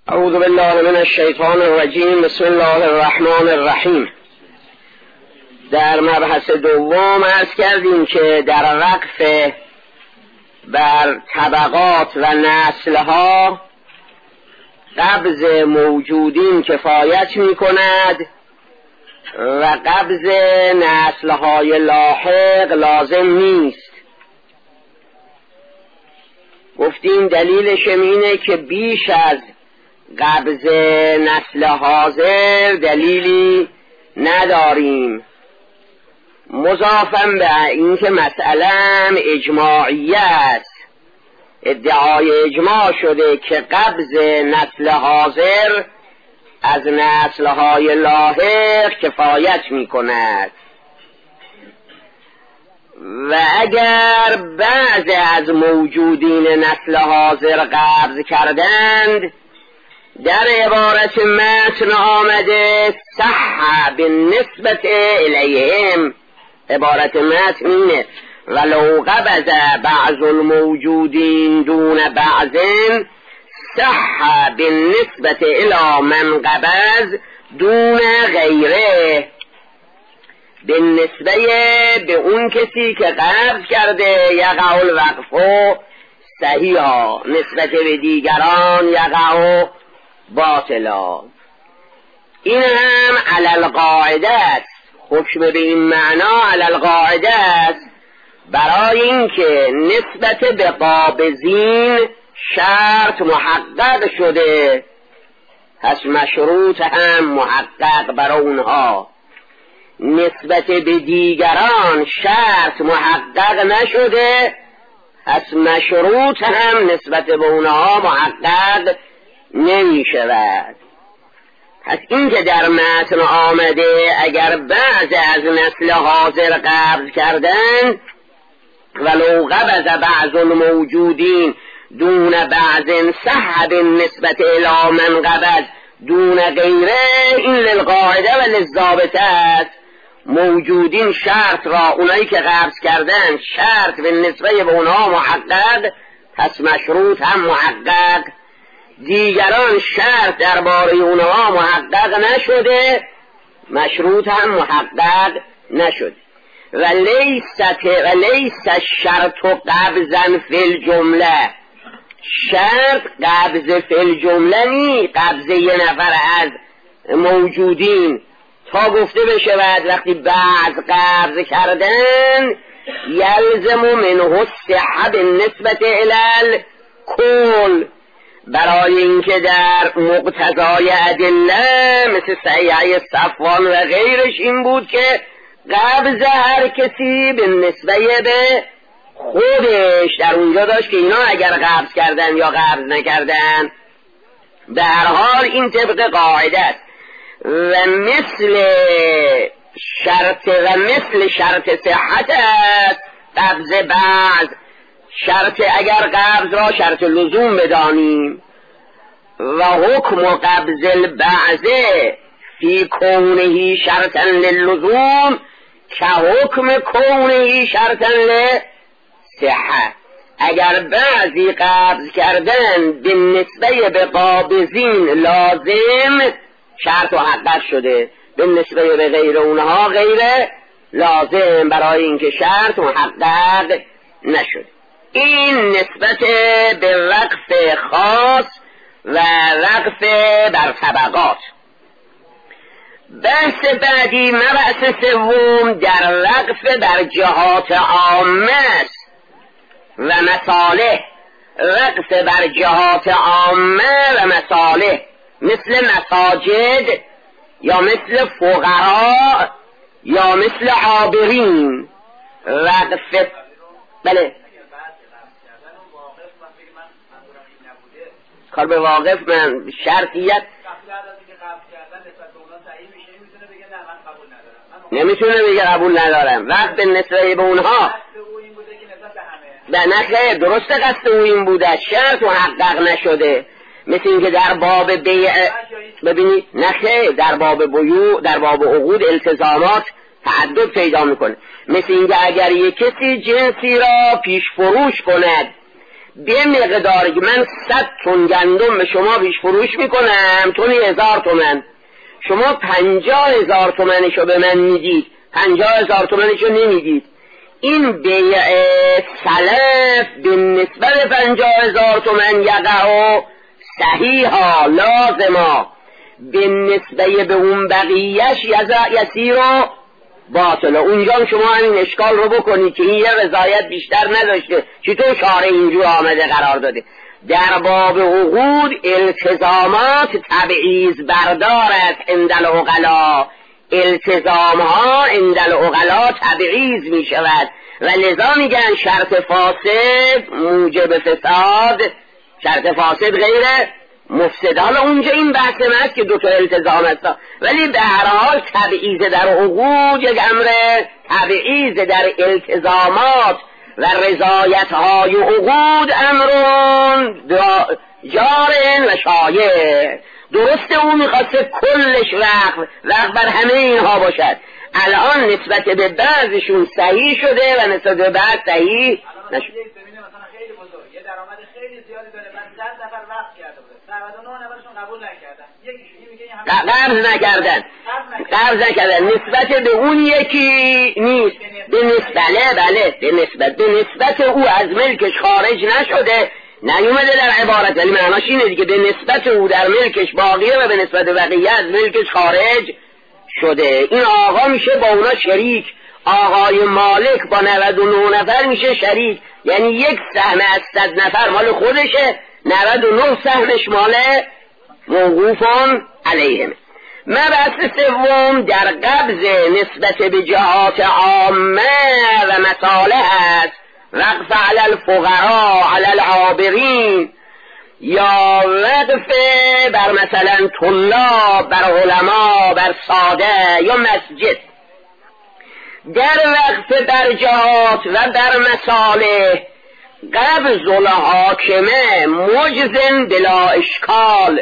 اعوذ بالله من الشیطان الرجیم. بسم الله الرحمن الرحیم. در مبحث دوم عرض کردیم که در وقف بر طبقات و نسلها قبض موجودین کفایت می کند و قبض نسلهای لاحق لازم نیست. گفتیم دلیلش اینه که بیش از قبض نسل حاضر دلیلی نداریم، مضافاً به اینکه مسئله اجماعیه است. ادعای اجماع شده که قبض نسل حاضر از نسلهای لاحق کفایت می کند و اگر بعض از موجودین نسل حاضر قبض کردند، در عبارت متن آمده صح بالنسبت الیهم. عبارت متن اینه ولو قبض بعض الموجودین دون بعض صح بالنسبت الی من قبض دون غیره. به نسبه به اون کسی که قبض کرده یقع الوقف صحیحا، نسبت به دیگران یقع باطلا. این هم علی القاعده است، حکم به این معنا علی القاعده است، برای اینکه نسبت به قابضین شرط محقق شده، پس مشروط هم محقق برای اونها. نسبت به دیگران شرط محقق نشده، پس مشروط هم نسبت به اونها محقق نمی شود. پس این که در متن آمده اگر بعض از نسل حاضر قبض کردن ولو قبض بعض الموجودین دون بعض صح بالنسبت الی من قبض دون غیره، این للقاعده و للضابطه است. موجودین شرط را اونایی که قبض کردن شرط به نسبه به اونها محقق، پس مشروط هم محقق. دیگران شرط درباره اونها محقق نشده، مشروط هم محقق نشده. و لیس الشرط قبضا فی الجمله. شرط قبض فی الجمله نی، قبض یه نفر از موجودین تا گفته بشود وقتی بعض قبض کردن یلزم منه الصحة بالنسبت الی الکل، برای اینکه در مقتضای ادله مثل صحیحه صفوان و غیرش این بود که قبض هر کسی به نسبه به خودش در اونجا داشت که اینا اگر قبض کردن یا قبض نکردن به هر حال این طبق قاعده است. و مثل شرط صحت است قبض بعض. شرط اگر قبض را شرط لزوم بدانیم و حکم قبض البعض فی کونه شرطا للزوم که حکم کونه شرطا لصحت. اگر بعضی قبض کردن به نسبه به قابضین لازم شرط محقق شده، به نسبه به غیر اونها غیر لازم، برای اینکه شرط محقق نشده. این نسبت به وقف خاص و وقف بر طبقات. بحث بعدی مبحث سوم در وقف بر جهات عامه است و مصالح. وقف بر جهات عامه و مصالح مثل مساجد یا مثل فقراء یا مثل عابرین. وقف بله کار به واقف من شرطیت نمیتونه بگه قبول ندارم. وقت به نسبه به اونها به نخیر درست قصد او این بوده، شرط محقق نشده. مثل اینکه در باب بیع ببینید نخیر در باب بیوع در باب عقود التزامات تعدد پیدا میکنه. مثل اینکه اگر یک کسی جنسی را پیش فروش کند به مقداری که من 100 تن گندم به شما پیش فروش میکنم، تونی 1000 تومن، شما 50,000 تومنشو به من میدید، 50,000 تومنشو نمیدید، این بیع سلف به نسبت 50,000 تومن یقع صحیحا لازما، به نسبه به اون بقیهش یسیر و باطله. اونجا شما همین اشکال رو بکنید که این یه رضایت بیشتر نداشته، چطور شارع اینجور آمده قرار داده. در باب عقود التزامات تبعیض بردارد عند العقلا، التزامها عند العقلا تبعیض می شود و لذا میگن شرط فاسد موجب فساد، شرط فاسد غیر مفسد. حالا اونجا این بحث هست که دوتا التزام هست، ولی به هر حال تبعیض در عقود یک امر، تبعیض در التزامات و رضایت های عقود امرون جارن و شایع. درسته اون میخواسته کلش وقت بر همه اینها باشد، الان نسبت به بعضشون صحیح شده و نسبت به بعض صحیح نشده. یه درآمد خیلی زیادی داره، من 100 نفر وقت کرده بوده، 99 نفرشون قبول نکردن، یکیشون میگه این قرض نکردن نسبت به اون یکی نیست، به نسبت او از ملکش خارج نشده، نیومده در عبارت، ولی معناش اینه دیگه به نسبت او در ملکش باقیه و به نسبت بقیه از ملکش خارج شده. این آقا میشه با اونا شریک، آقای مالک با 99 نفر میشه شریک، یعنی یک سهم از 100 نفر مال خودشه، 99 سهمش مال موقوفون علیهم. مبحث سوم در قبض نسبت به جهات عامه و مصالح است، وقف علی الفقراء علی العابرین، یا وقف بر مثلا طلاب، بر علما، بر ساده یا مسجد. در وقف بر جهات و بر مصالح قبض الحاکمه مجزن بلا اشکال،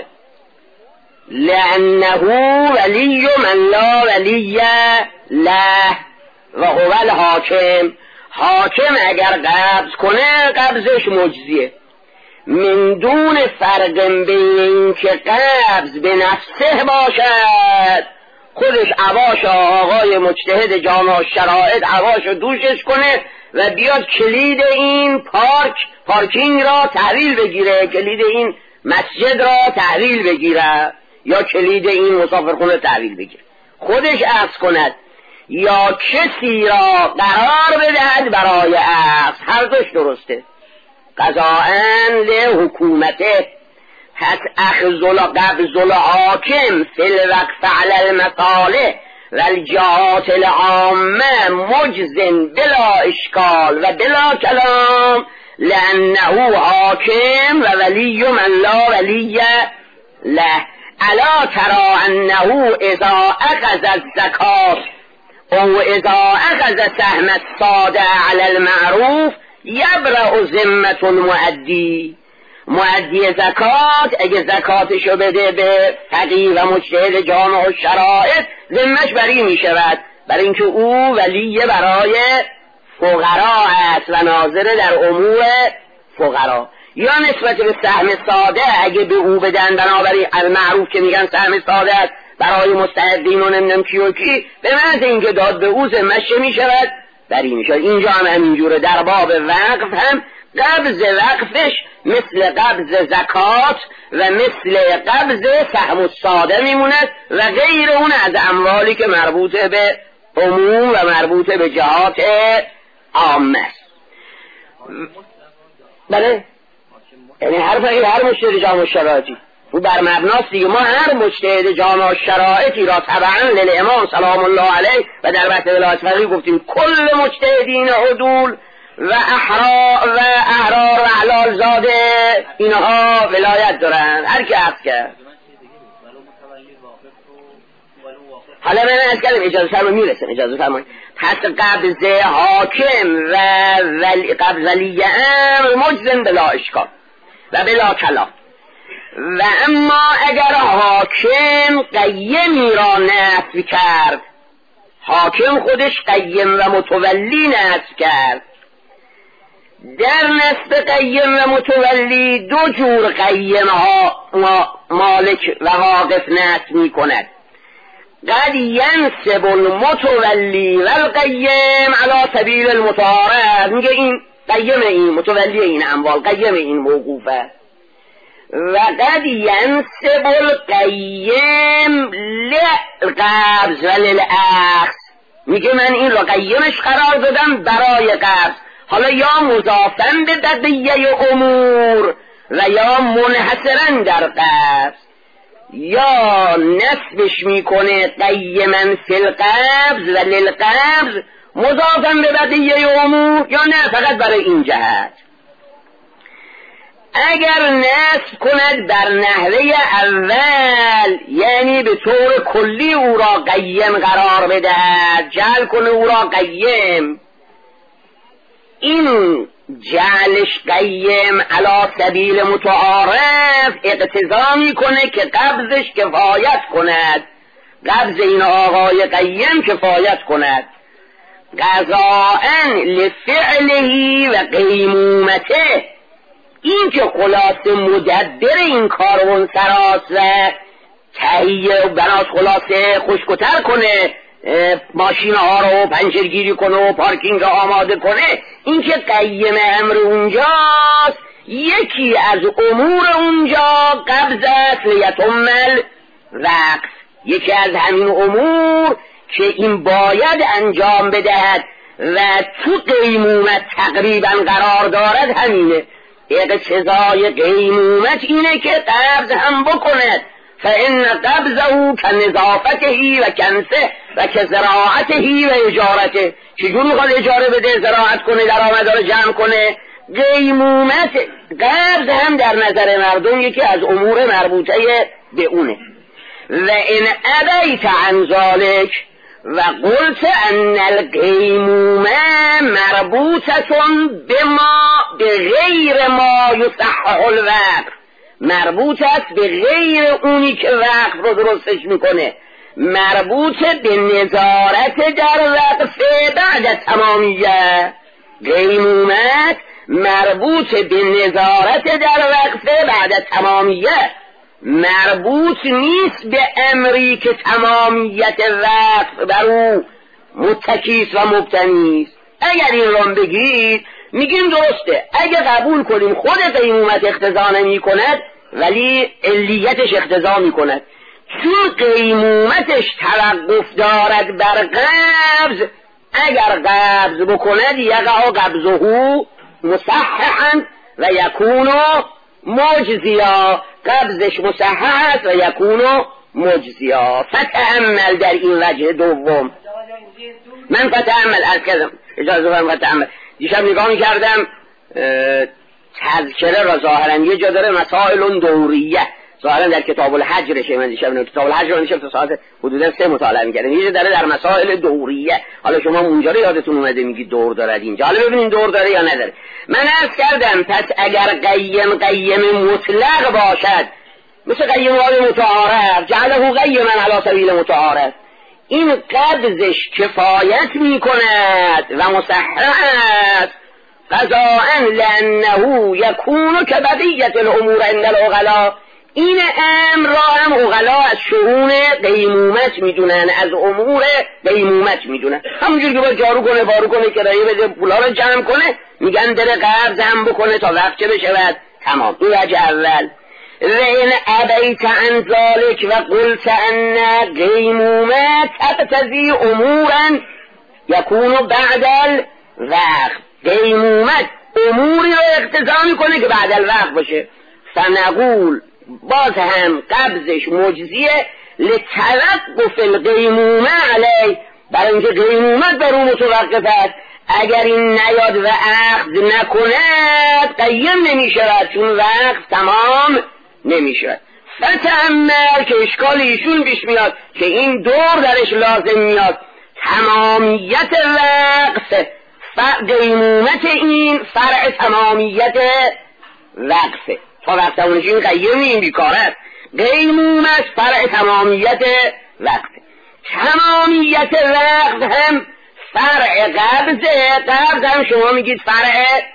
لأنه ولی من لا ولی له و هو الحاکم. حاکم اگر قبض کنه قبضش مجزیه، من دون فرق بین این که قبض به نفسه باشد، خودش عواش آقای مجتهد جامع الشرائط عواش دوشش کنه و بیاد کلید این پارکینگ را تحویل بگیره، کلید این مسجد را تحویل بگیره، یا کلید این مسافرخونه تحویل بگیره، خودش عقص کند یا کسی را قرار بدهد برای عقص، هر دوش درسته. قضاءً لحکومته، پس قبض الحاکم فی الوقف علی المصالح و الجهات العامه مجزن بلا اشکال و بلا کلام، لأنه حاکم و ولی من لا ولی له. الا ترى انه اذا اخذ الزکات او اذا اخذ سهم الساده علی المعروف یبرأ ذمة المؤدی، مؤدی زکات اگه زکاتشو بده به فقیه و مجتهد جامع الشرائط ذمش بری می شود، برای اینکه او ولی برای فقرا است و ناظر در امور فقرا. یا نسبت به سهم ساده اگه به او بدن، بنابراین المعروف که میگن سهم ساده است برای مستحقین و نمیدونم کی و کی، به محض اینکه داد به او ذمش می شود بری می شود. اینجا هم همینجوره، در باب وقف هم قبض وقفش مثل قبض زکات و مثل قبض سهم الساده میموند و غیر اون از اموالی که مربوط به عموم و مربوط به جهات عامه است. بله، یعنی هر مجتهد جامع الشرائطی و بر مبناست دیگه، ما هر مجتهد جامع الشرائطی را تبعا للامام سلام الله علیه و در بحث ولایت فقیه گفتیم کل مجتهدین عدول و احرار و احلال زاده اینها ولایت دارن، هر کی عقد کرد. حالا من از کلم اجازه فرمایید میرسم، اجازه فرمایید. پس قبض حاکم و قبض ولی امر مجزم بلا اشکال و بلا کلام. و اما اگر حاکم قیمی را نفی کرد، حاکم خودش قیم و متولی نفی کرد، در نصب قیم و متولی دو جور قیم ها مالک و واقف نصب می کند. قد ینصب المتولی و القیم علی سبیل المتعارض، میگه این قیم این متولی این اموال قیم این موقوفه. و قد ینصب القیم للقبض و للأخذ، میگه من این رو قیمش قرار دادم برای قبض، حالا یا مضافن به بقیه امور و یا منحصرا در قبض، یا نصبش میکنه قیمن فی القبض و للقبض مضافن به بقیه امور، یا نه فقط برای این جهت. اگر نصب کند بر نحوه اول، یعنی به طور کلی او را قیم قرار بدهد، جعل کنه او را قیم، این جعلش قیم علی سبیل متعارف اقتضا میکنه که قبضش کفایت کند، قبض این آقای قیم کفایت کند، قضاءً لفعله و قیمومته. این که خلاصه مدبر این کارون سراست و تهیه و بناس خلاصه خشکتر کنه، ماشین ها رو پنچرگیری کنه و پارکینگ رو آماده کنه، این که قیم امر اونجاست، یکی از امور اونجا قبض است لیتم الوقف، یکی از همین امور که این باید انجام بدهد و تو قیمومت تقریبا قرار دارد همینه. اقتضای قیمومت اینه که قبض هم بکند، فإن قبضه كنظافته و کنسه و كزراعته و اجارته. چجور میخواد اجاره بده، زراعت کنه، درآمد رو جمع کنه؟ قیمومت قبض هم در نظر مردم یکی از امور مربوطه به اونه. و ان ابیت عن ذلك و قلت ان القیمومه مربوطه به غیر ما یصحح الوقف، مربوط است به غیر اونی که وقف رو درستش میکنه، مربوط به نظارت در وقف بعد تمامیه. قیمومت مربوط به نظارت در وقف بعد تمامیه، مربوط نیست به امری که تمامیت وقف بر او متکیست و مبتنیست. اگر این رو بگید میگیم درسته، اگر قبول کنیم خود قیمومت اقتضا نمی کند ولی علیتش اقتضا می کند، چون قیمومتش توقف دارد بر قبض، اگر قبض بکند یقع قبضه مصححا و یکون مجزیا، قبضش مصحح است و یکون مجزیا. فتأمل در این وجه دوم، من فتأمل از کردم اجازه من فتأمل دیشب نگاه می‌کردم تذکره را ظاهرا یه جا داره مسائل دوریه، ظاهرا در کتاب الحج رشه، من دیشب کتاب الحج رو نشم تا ساعت حدودا 3 مطالعه می‌کردم، یه جا داره در مسائل دوریه. حالا شما اونجا رو یادتون اومده میگید دور دارد اینجا، حالا ببینید دور داره یا نداره. من عرض کردم پس اگر قیم مطلق باشد مثل قیم متعارف، جعله قیما علی سبیل متعارف، این قبضش کفایت می کند و مصحح است، قضاءً لأنه یکون کبقیت الامور عند العقلاء. این امر را هم عقلا از شؤون قیمومت میدونن، از امور قیمومت میدونن. همونجور که باید جارو کنه، بارو کنه، کرایه بده، پولا رو جمع کنه، میگن داره قبض هم بکنه تا وقت چه بشود تمام. این وجه اول. وَإِنْ أَبَيْتَ عَنْ ذَلِكَ وَقُلْتَ أَنَّ قیمومت تقتضی امورا یکون بعد الوقت، قیمومت اموری رو اقتضا میکنه که بعد الوقت باشه، فنقول باز هم قبضش مجزیه لتوقف القیمومه علیه، برای اینکه قیمومت بر اون متوقف است. اگر این نیاد و اخذ نکند قیم نمیشود، چون وقت تمام نمیشود. فتأمل که اشکال ایشون پیش میاد که این دور درش لازم میاد، تمامیت وقت قیمومت این فرع تمامیت وقفه، تا وقت اونش این قیم این بیکاره است، قیمومت فرع تمامیت وقفه. تمامیت وقت هم فرع قبضه، قبض هم شما میگید فرع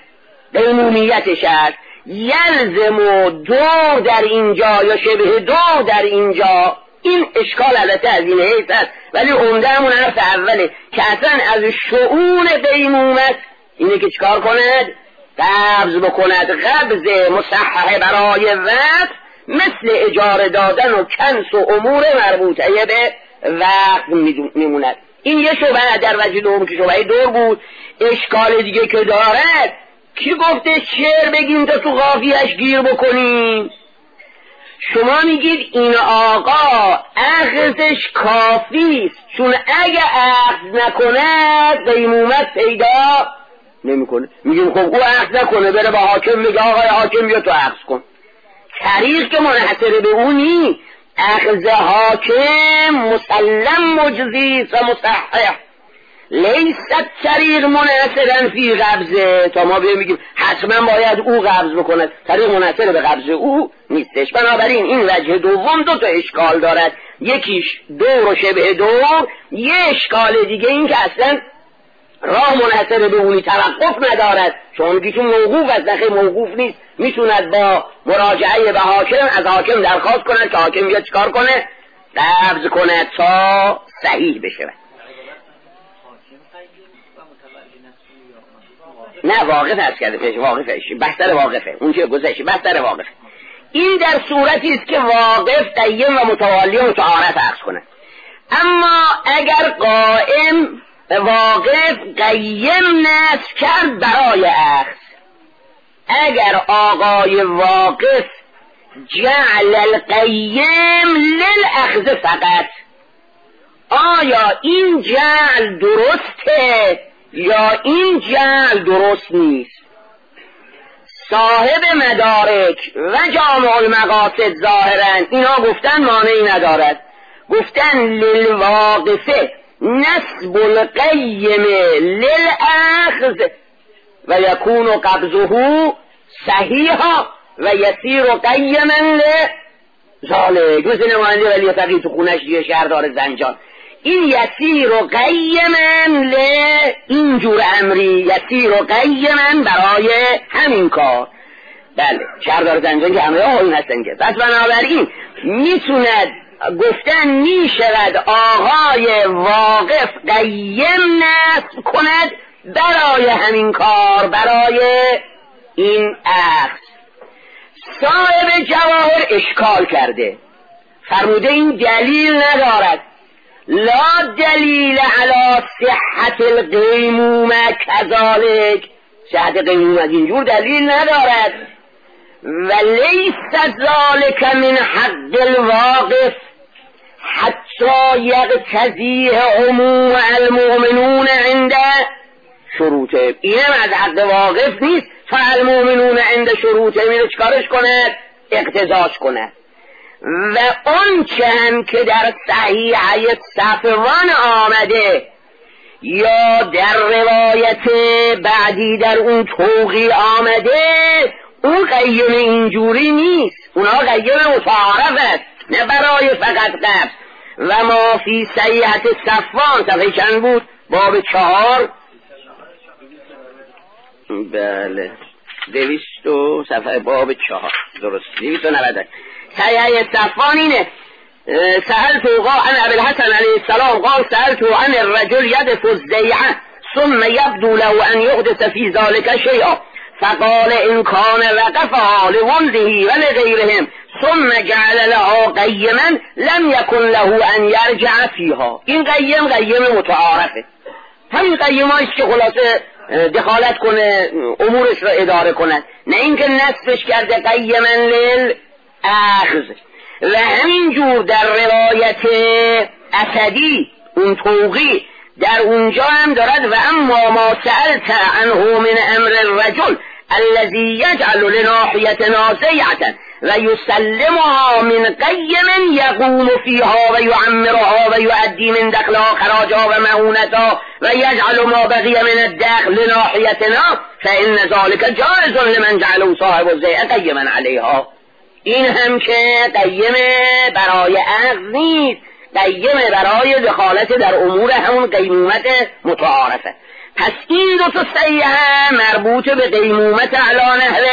قیمومیتش است. یلزم و دور در اینجا یا شبه دور در اینجا، این اشکال البته از این حیث است، ولی عمده همون حرف اوله که اصلا از شؤون قیمومت اینه که چکار کند؟ قبض بکند. قبض مصحح برای وقت مثل اجاره دادن و کنس و امور مربوطه به وقت میموند. این یه شبهه در وجه دوم که شبهه دور بود. اشکال دیگه که دارد، کی گفته شعر بگیم تا تو قافیه‌اش گیر بکنیم؟ شما میگید این آقا اخذش کافیست، چون اگه اخذ نکند قیمومت پیدا نمیکنه. میگیم خب او اخذ نکنه، بره با حاکم میگه آقای حاکم بیا تو اخذ کن. طریق که منحصر به اونی، اخذ حاکم مسلم مجزی و مصحح، لیست طریق منحصرا فی قبضه، تا ما بگیم حتما باید او قبض بکنه، طریق منحصر به قبض او نیستش. بنابراین این وجه دوم دو تا اشکال دارد، یکیش دور و شبه دور، یه اشکال دیگه این که اصلا راه منحصر به اونی توقف ندارد، چون گیتون موقوف از نخی موقوف نیست، میتوند با مراجعه به حاکم از حاکم درخواست کند که حاکم بیاد چکار کنه؟ قبض کنه تا صحیح بشه. نه واقف هست کرده، واقفه، بستر واقفه، اون چه گذشته بستر واقفه. این در صورتی است که واقف قیم و متوالی و متعارف عرض کنه. اما اگر قائم واقف قیم نصب کرد برای اخذ، اگر آقای واقف جعل القیم للاخذ فقط، آیا این جعل درسته یا این جعل درست نیست؟ صاحب مدارک و جامع المقاصد ظاهرا اینا گفتن مانعی ندارد، گفتن للواقفه نسب القیم للاخذ و یکون قبضه صحیحا و یسیر قیما لذالک. مثل نماینده ولی فقیه تو خونش یه شهردار زنجان، این یسیر و قیما اینجور امری، یسیر و قیما برای همین کار. بله شهردار زنجان که همه آقایون هستن که. پس بنابراین میتوند گفتن میشود آقای واقف قیم نصب کند برای همین کار، برای این اخذ. صاحب جواهر اشکال کرده، فرموده این دلیل ندارد، لا دلیل علی صحت القیمومه کذالک، صحت قیمومه اینجور دلیل ندارد. و لیس ذالک من حق الواقف حتی یقتضیه عموم المؤمنون عند شروطه. اینم از حق واقف نیست تا المؤمنون عند شروطه میره چکارش کند؟ اقتضاش کند. و اون چند که در صحیحه صفوان آمده یا در روایت بعدی در اون توقی آمده، اون قیم اینجوری نیست، اونا قیم متعارف است، نه برای فقط قبض. و ما فی صحیحه صفوان صفحه چند بود؟ باب 4. بله 200 صفحه باب 4 درست 290. صحیحه صفوان اینه: سألت عن ابي الحسن عليه السلام قال سألت عن الرجل يدف الزيعة ثم يبدو له أن يحدث في ذلك شيئا فقال إن كان وقفها لولده ولغيرهم ثم جعل له قيما لم يكن له أن يرجع فيها. این قیم متعارفه، همین قیمایش که خلاصه دخالت کنه امورش را اداره کنه، نه اینکه نصفش کرده قیما للاخذ. و همینجور در روایت اسدی اون توقی در اونجا هم دارد: و اما ما سألت عنه من امر الرجل الذي يجعل لناحية نازيعة ويسلمها من قيم يقوم فيها ويعمرها ويؤدي من دخلها خراجها ومعونتها ويجعل ما بقي من الدخل لناحيتنا فإن ذلك جائز لمن جعله صاحب الزيع قيما عليها. این هم که قیم برای اخذ نیست، قیم برای دخالت در امور همون قیمومت متعارفه. پس این دو تا صحیحه مربوط به قیمومت علی نحو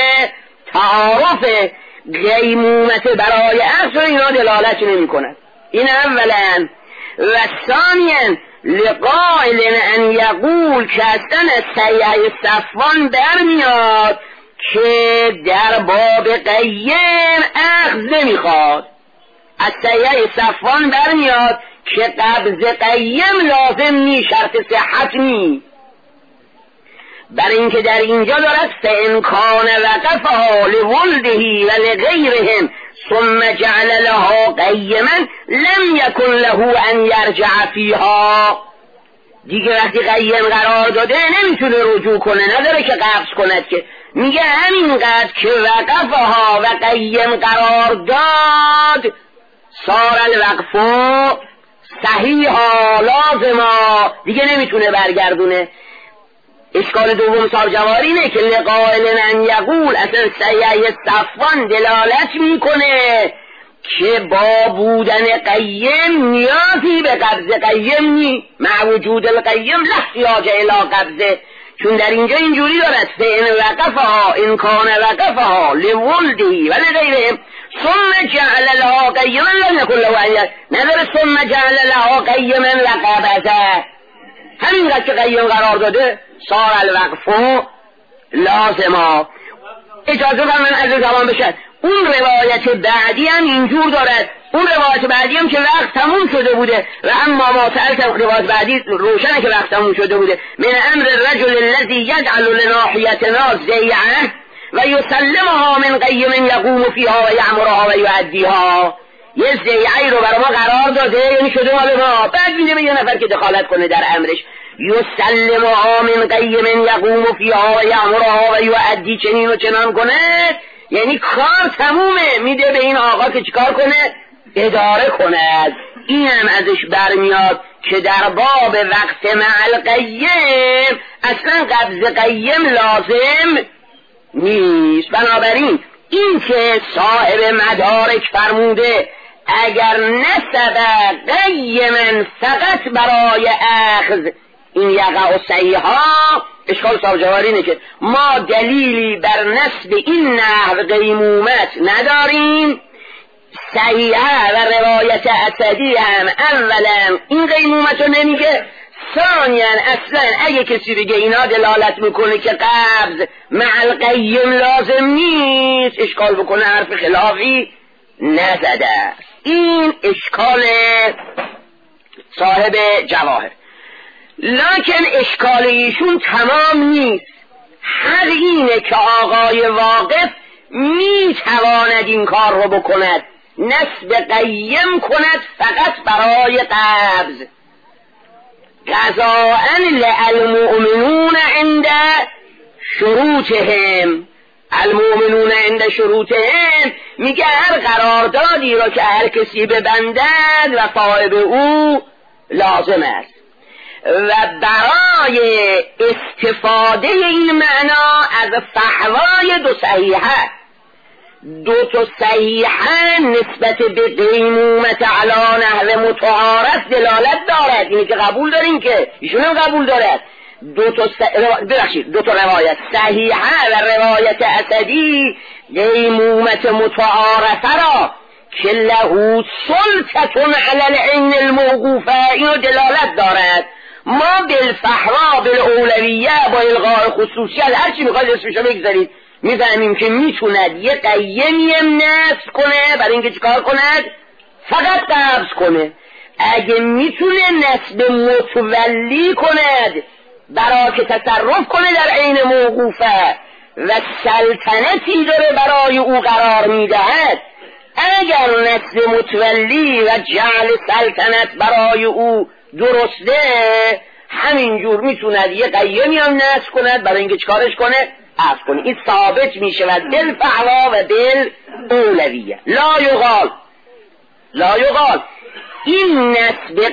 تعارف، قیمومت برای اصل اینا دلالت نمی کند. این اولا. و ثانیا لقائل ان یقول که اصلا صحیحه صفوان برمیاد که در باب قیم اخذ نمیخواد. از صحیحه صفوان برمیاد که قبض قیم لازم نی، شرط صحت نی. برای اینکه در اینجا دارد فإن کان وقفها لولده و لغیرهم ثم جعل لها قیما لم یکن له ان یرجع فیها. دیگه وقتی قیم قرار داده نمیتونه رجوع کنه، نداره که قبض کند، که میگه همینقدر که وقفها و قیم قرار داد صار الوقف صحیحا لازما، دیگه نمیتونه برگردونه. اشکال دوم صاحب جواهر اینه که لقائل ان یقول اصلا صحیحه صفوان دلالت میکنه که با بودن قیم نیازی به قبض قیم نی، مع وجود القیم لا احتیاج الی قبضه. چون در اینجا اینجوری دارد فإن وقفها ان کان وقفها لولده و لغیرهم ثم جعل لها قیما لم یکن له ان، نداره ثم جعل لها قیما وقبضه، همینقدر که قیم قرار داده صار الوقف لازما. اجازه من از زمان بشد. اون روایت بعدی هم اینجور دارد، اون روایت بعدی هم که وقت تموم شده بوده و اما ما سألتم روایت بعدی روشنه که وقت تموم شده بوده. من امر الرجل الذي يجعل لناحيتنا زيعه و یسلمها من قیم یقوم فیها و یعمرها و یؤدیها. یه زیعی رو برای ما قرار داده، یعنی شده مال ما، بعد میده به یه نفر که دخالت کنه در امرش. یسلمها من قیم یقوم فیها و یعمرها و یؤدی، چنین و چنان کنه، یعنی کار تمومه، میده به این آقا که چیکار کنه؟ اداره کند. این هم ازش برمیاد که در باب وقت مع القیم اصلا قبض قیم لازم نیست. بنابراین این که صاحب مدارک فرموده اگر نسب قیما فقط برای اخذ این یقع صحیحا، اشکال صاحب جواهر اینه که ما دلیلی بر نسب این نحو قیمومت نداریم. صحیحه و روایت اسدی هم اولا این قیمومت رو نمیگه، ثانیا اصلا اگه کسی بگه اینا دلالت میکنه که قبض مع القیم لازم نیست، اشکال بکنه حرف خلافی نزده. این اشکال صاحب جواهر. لکن اشکال ایشون تمام نیست. هر اینه که آقای واقف میتواند این کار رو بکند، نسب قیم کند فقط برای قبض. قضاء للمؤمنون عند شروطهم، المؤمنون عند شروطهم میگه هر قراردادی رو که هر کسی ببندد وفای به او لازم است. و برای استفاده این معنا از فحوای دو صحیحه، دو تا صحیحه نسبت به قیمومت علی نحو متعارف دلالت دارد. اینی که قبول دارین که ایشون هم قبول دارد. دو تا روایت صحیحه و روایت اسدی قیمومت متعارفه را که له سلطتون علی العین الموقوفه اینو دلالت دارد. ما بالفحوا بالاولویه با الغاء خصوصیت هرچی میخواد اسمشو بگذارید میفهمیم که میتوند یه قیمی نصب کنه برای اینکه چیکار کند؟ فقط قبض کنه. اگه میتونه نصب متولی کند برای که تصرف کنه در عین موقوفه و سلطنتی داره برای او قرار میدهد، اگر نصب متولی و جعل سلطنت برای او درسته، همینجور میتوند یه قیمی هم نصب کند برای اینکه چیکارش کنه؟ عفو کنه. این ثابت میشه و بالفحوا و بالاولویه. لا یقال این نسب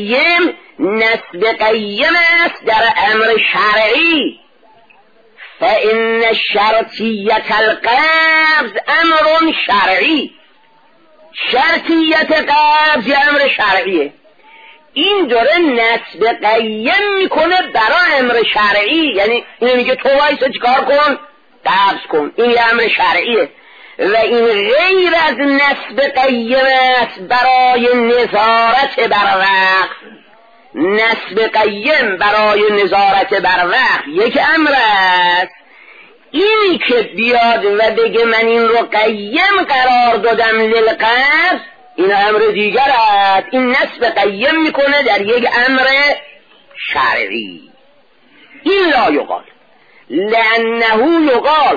قیم است در امر شرعی، فإن شرطیت القبض امر شرعی. شرطیت قبض امر شرعیه. این داره نسب قیم میکنه برای امر شرعی، یعنی اینو میگه تو وایسا چیکار کن؟ قبض کن. این یه امر شرعیه و این غیر از نسب قیم است برای نظارت بر وقف. نسب قیم برای نظارت بر وقف یک امر است. اینی که بیاد و بگه من این رو قیم قرار دادم للقبض، این امر دیگر است. این نسب قیم میکنه در یک امر شرعی. این لا یقال لانه یقال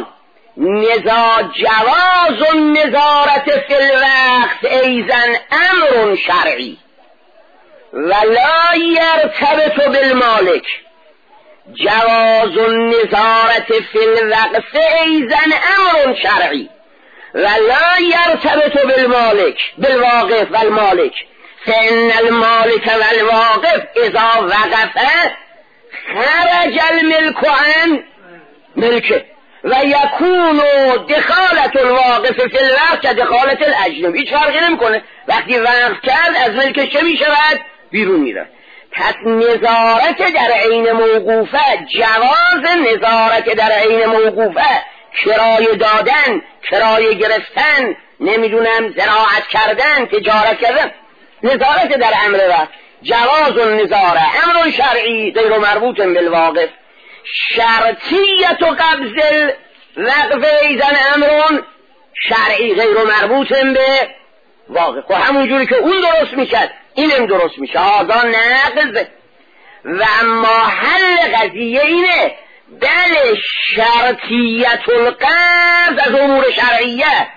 جواز النظارت فی الوقت ایضا امر شرعی ولا یرتبط بالمالک. جواز النظارت فی الوقت ایضا امر شرعی ولا یرتبط بالواقف والمالک فإن المالک والواقف اذا وقف خرج الملك عن ملکه و یکون دخالت الواقف فی الوقت دخالت الاجنبی. هیچ فرقی نمیکنه. وقتی وقف کرد از ملکش چه میشود؟ بیرون میره. پس نظارت در عین موقوفه، جواز نظارت در عین موقوفه، کرایه دادن، کرایه گرفتن، نمیدونم زراعت کردن، تجارت کردن، نظارت در امر وقت، جواز النظاره امر شرعی غیر مربوط بالواقف. شرطیت و قبض الوقف ایضا امر شرعی غیر مربوط به واقف. و همونجوری که اون درست میشد اینم درست میشه. آزان نقض. و اما حل قضیه اینه بله شرطیت القبض از امور شرعیه،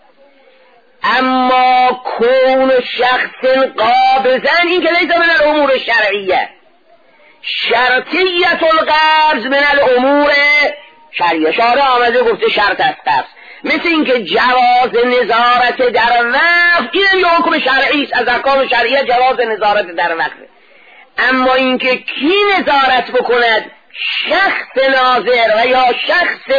اما کون شخص قابضن این که لیس من الامور شرعیه. شرطیت القبض من الامور شرعیه. شارع آمده گفته شرط است قبض. مثل اینکه جواز نظارت در وقف این یه حکم شرعی است، از احکام شرعیه جواز نظارت در وقف. اما اینکه کی نظارت بکند، شخص ناظر و یا شخص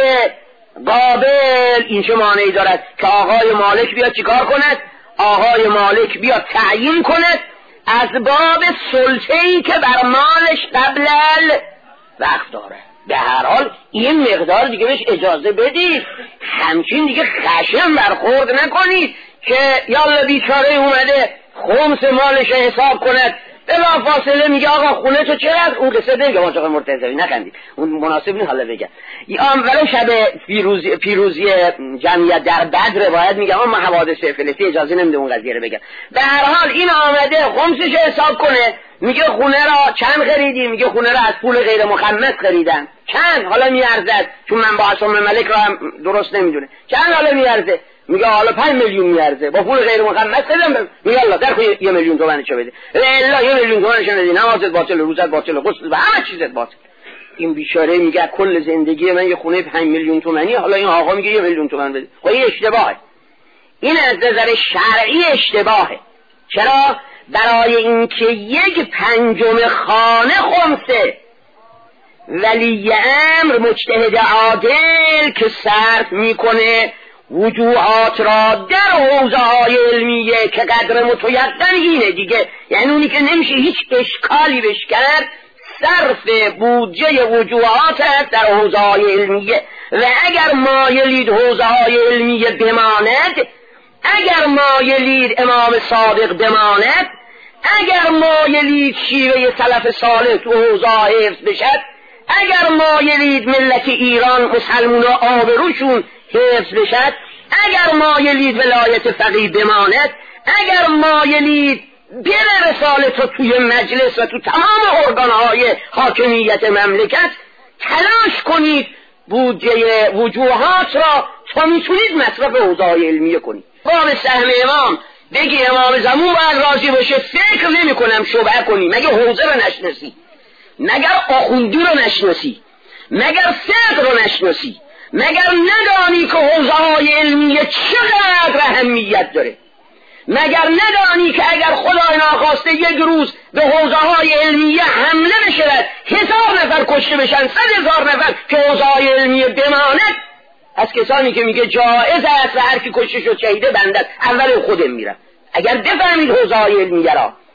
قابل، این چه مانعی دارد که آقای مالک بیاد چیکار کند؟ آقای مالک بیاد تعیین کند از باب سلطه‌ای که بر مالش قبل وقت داره. به هر حال این مقدار دیگه بهش اجازه بدید، همچین دیگه خشم برخورد نکنید که یالا بیچاره اومده خمس مالش حساب کند، بلا فاصله میگه آقا خونه تو چقدر؟ اون قصه نمیگه آقا مرتضوی نخندید، اون مناسب نیست حالا بگم. ولو شب پیروزی جمعیت در بدر باید میگم اما حوادث فلسطین اجازه نمیده اون قضیه رو بگم. به هر حال این آمده خمسش حساب کنه، میگه خونه را چند خریدی؟ میگه خونه را از پول غیر مخمس خریدم. چند؟ حالا میارزد، چون من با اسم ملک را هم درست نمیدونه. چند حالا میارزه؟ میگه حالا 5 میلیون میارزه، با پول غیر مخمس خریدم. میگه الله در 1 میلیون تومانشو بده. الا 1 میلیون تومانشو بده، نمازت باطل، روزت باطل، غسل و همه چیزت باطل. این بیچاره میگه کل زندگی من یه خونه 5 میلیون تومانی، حالا این آقا میگه 1 میلیون تومان بده. خب این اشتباهه. این از نظر شرعی اشتباهه. چرا؟ برای اینکه 1/5 خانه خمسه، ولی امر مجتهد عادل که صرف میکنه وجوهات را در حوزه‌های علمیه که قدر متیقن اینه دیگه، یعنی اونی که نمیشه هیچ اشکالی بهش کرد، صرف بودجه وجوهات است در حوزه‌های علمیه. و اگر مایلید حوزه‌های علمیه بماند، اگر مایلید امام صادق بماند، اگر مایلید شیوه سلف صالح تو حوزه حفظ بشد، اگر مایلید ملت ایران مسلمون و آبروشون حفظ بشد، اگر مایلید ولایت فقیه بماند، اگر مایلید بره رسالت رو توی مجلس و تو تمام ارگانهای حاکمیت مملکت، تلاش کنید بودجه وجوهات را تا میتونید مصرف حوزه علمیه کنید. باب سهم امام بگی امام زمان باید راضی باشه، فکر نمی کنم شبهه کنی. مگر حوزه رو نشناسی؟ مگر آخوندی رو نشناسی؟ مگر فقه رو نشناسی؟ مگر ندانی که حوزه های علمیه چقدر اهمیت داره؟ مگر ندانی که اگر خدای ناخواسته یک روز به حوزه های علمیه حمله بشود 1000 نفر کشته بشن، 100,000 نفر که حوزه های علمیه بماند، از کسانی که میگه جائز است و هر کی کشته شد شهیده بندد، اول خودم میرم. اگر بفهمید حوزه های علمیه را،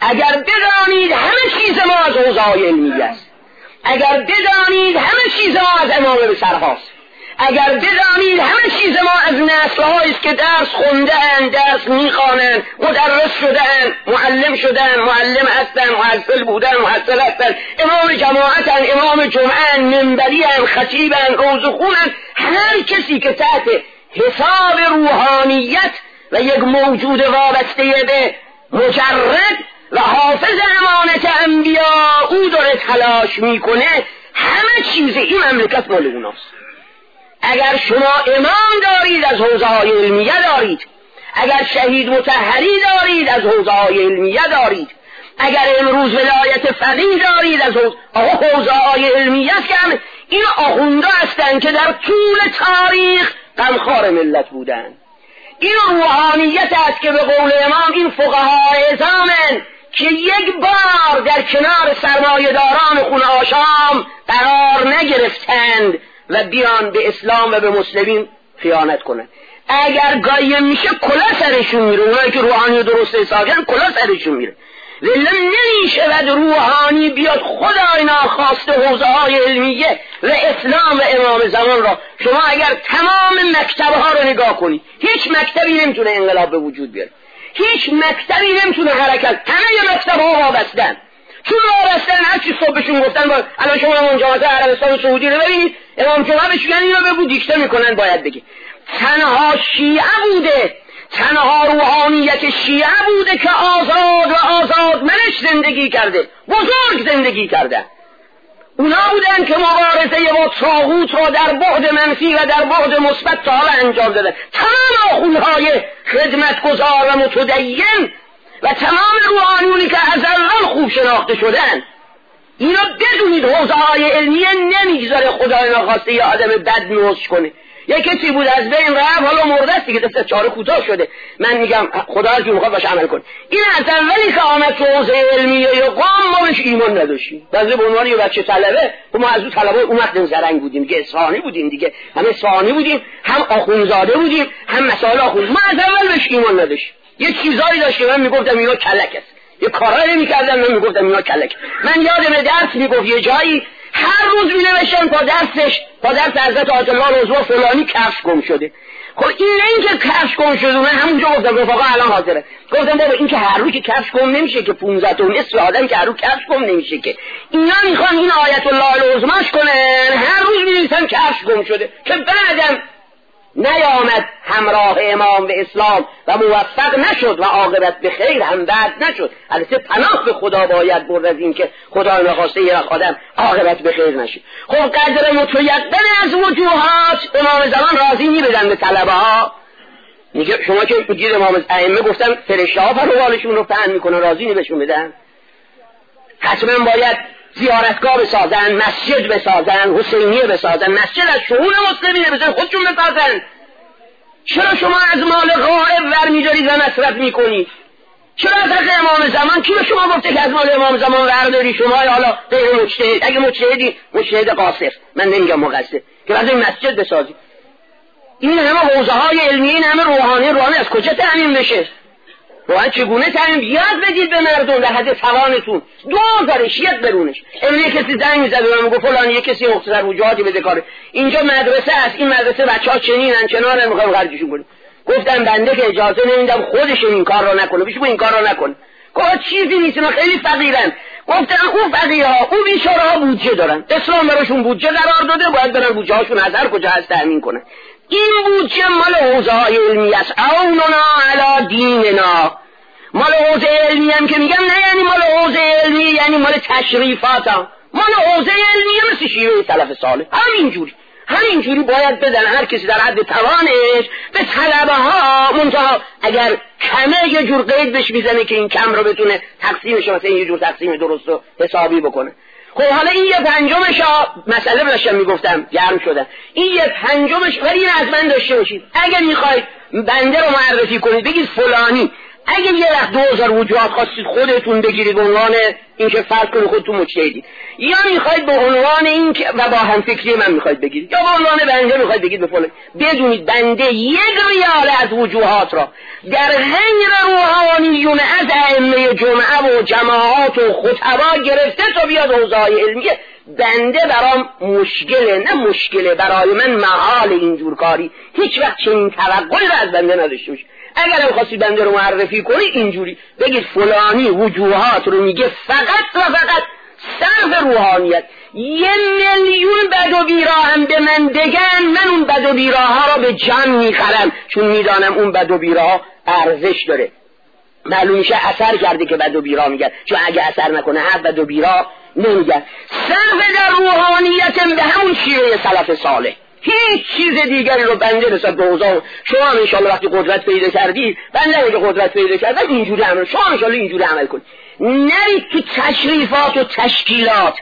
اگر بدانید همه چیز ما از حوزه‌های علمی است، اگر بدانید همه چیز ما از امامه به سرهاست، اگر بدانید همه چیز ما از نسل‌هایی است که درس خونده‌اند، درس می‌خوانند، مدرس شده‌اند، معلم شده‌اند، معلم هستند، محصل بودند، محصل هستند، امام جماعتند، امام جمعه‌اند، منبری‌اند، خطیبند، روزخونند، هر کسی که تحت حساب روحانیت و یک موجود وابسته به مجرد و حافظ امانت انبیا او داره تلاش میکنه، همه چیز این مملکت مال اوناست. اگر شما امام دارید از حوزه‌های علمیه دارید، اگر شهید مطهری دارید از حوزه‌های علمیه دارید، اگر امروز ولایت فقیه دارید از حوزه‌های علمیه است، که این آخونده هستند که در طول تاریخ غمخوار ملت بودند. این روحانیت است که به قول امام این فقهای اعظامند که یک بار در کنار سرمایه‌داران خون آشام قرار نگرفتند و بیان به اسلام و به مسلمین خیانت کنند. اگر قایم میشه کلا سرشون میره، اونایی که روحانی درست حسابن کلا سرشون میره. ولی نمیشه و روحانی بیاد خدای ناخواسته حوزه‌های علمیه و اسلام و امام زمان را. شما اگر تمام مکتب‌ها رو نگاه کنید، هیچ مکتبی نمیتونه انقلاب به وجود بیاره، هیچ مکتبی نمیتونه حرکت، همه مکتب‌ها وابستن. چون وابستن هر چی صبحشون گفتن الان شما امام جماعت عربستان و سعودی رو ببینید، امام جمعه بهش میگن اینو بگو دیکته میکنن، باید بگی. تنها شیعه بوده، تنها روحانیت شیعه بوده که آزاد و آزاد منش زندگی کرده، بزرگ زندگی کرده. اونا بودن که مبارزه با طاغوت را در بعد منفی و در بعد مثبت تا حالا انجام دادن. تمام آخوندهای خدمتگزار و متدین و تمام روحانیونی که از اول خوب شناخته شدن، اینا بدونید حوزه‌های علمیه نمیگذاره خدای ناخواسته یه آدم بد نوش کنه. یک کسی بود از بین رفت، حالا مرده است دیگه، دست چاره کوتاه شده. من میگم خدا از جون میخواد باشه عمل کن. این از اولی که آمد تو حوزه علمیه یا قوم ما بهش ایمان نداشتیم. بعضی به عنوان یه بچه طلبه، ما از اون طلبه اون وقت زرنگ بودیم دیگه، اصفهانی بودیم دیگه، هم اصفهانی بودیم، هم آخوندزاده بودیم، هم مسائل آخوند. ما از اول بهش ایمان نداشتیم. یه چیزایی داشت که من میگفتم اینا کلک است، یه کارایی میکردم من میگفتم اینا کلک. من یادم درس میگفت یه جایی هر روز می نوشتن با درس حضرت آیت الله رضوان فلانی کفش گم شده. خب این نه اینکه کفش گم شده، من همونجا گفتم رفقا الان حاضره، گفتم بابا این که هر روز که کفش گم نمیشه که 15 نصف آدم که هر روز کفش گم نمیشه که، اینا میخوان این آیت الله العظماش کنن، هر روز می نویسن کفش گم شده، که بعدم نیامد همراه امام به اسلام و موفق نشد و عاقبت به خیر هم بعد نشد. البته پناه به خدا باید برد از این که خدا نخواسته یه آدم عاقبت به خیر نشد. خب قدر متیقن از وجوهات امام زمان راضی میبدن به طلبه ها. شما که میگید امام ائمه گفتن فرشته ها پروالشون رو فهم میکنن، راضی نبشون بدن؟ حتما باید زیارتگاه بسازن، مسجد بسازن، حسینیه بسازن، مسجد از شؤون مسلمینه بزن خودشون بسازن. چرا شما از مال غائب ورمیدارید و مصرف میکنید؟ چرا از حق امام زمان کی به شما گفته که از مال امام زمان ورداری؟ شما حالا غیر مجتهد، اگه مجتهدی مجتهد قاصر، من نمیگم مقصر، که از این مسجد بسازید. این همه حوزه های علمی، این همه روحانی از کجا تامین بشه؟ باید چگونه تعیین یاد بدید به مردم در حد توانتون، دوزارش یک برونش. امروز کسی زنگ میزد و میگفت فلان یک کسی مختصر وجوهاتی بده کاره، اینجا مدرسه است، این مدرسه بچه‌ها چنینن چنانن، میخوام خرجشون کنیم. گفتم بنده که اجازه نمیدم خودشون این کار را نکنه، بهش این کار را نکن. گفت چیزی نیست، ما خیلی فقیرن. گفتم اون فقیرها، اون بیچاره‌ها بودجه دارن، اسلام براشون بودجه قرار داده، باید برن بودجه هاشون از هر کجا هست تامین کنن. این بودجه مال حوزه‌های علمی است، اوننا علی دیننا. مال حوزه علمی هم که میگم نه یعنی مال حوزه علمی یعنی مال تشریفات هم. مال حوزه علمی هم مثل شیوه سلف صالح همینجوری باید بدن هر کسی در حد توانش به طلبه ها. منتها اگر کمه یه جور قید بهش میزنه که این کم رو بتونه تقسیمش، مثلا یه جور تقسیم درست و حسابی بکنه. خب حالا این یه پنجمش مسئله داشتم میگفتم گرم شدن، این یه پنجمش، ولی این از من داشته باشید اگر میخواید بنده رو معرفی کنید بگید فلانی اگه یه وقت 2000 وجوهات خواستید خودتون بگیرید به عنوان اینکه فرض کنید خودتون مجتهدید، یا میخواید به عنوان این که و با هم فکری من میخواید بگیرید، یا به عنوان بنده میخواید بگید به فلان، بدونید بنده 1 ریال از وجوهات را در غیر روحانیون از ائمه جمعه و جماعات و خطبا گرفته تا بیاد حوزه‌های علمیه، بنده برام مشکله، نه مشکله برای من محال اینجور کاری، هیچ وقت چنین توقعی رو از بنده نداشته باشید. اگر هم خواستی بنده رو معرفی کنی اینجوری بگید فلانی وجوهات رو میگه فقط و فقط صرف روحانیت. 1,000,000 بد و بیرا هم به من بگن، من اون بد و بیراها رو به جان میخرم، چون میدانم اون بد و بیراها ارزش داره. معلوم میشه اثر کرده که بد و بیرا میگن، چون اگه اثر نکنه هر بد و بیرا نمیگن. صرف در روحانیتم به همون شیوه سلف صالح، هیچ چیز دیگری رو بنده نسبت به اوضاع شما هم انشالله وقتی قدرت پیدا کردید، بنده اگه قدرت پیدا کردم اینجوری عمل، شما انشالله اینجوری عمل کنید. نرید تو تشریفات و تشکیلات،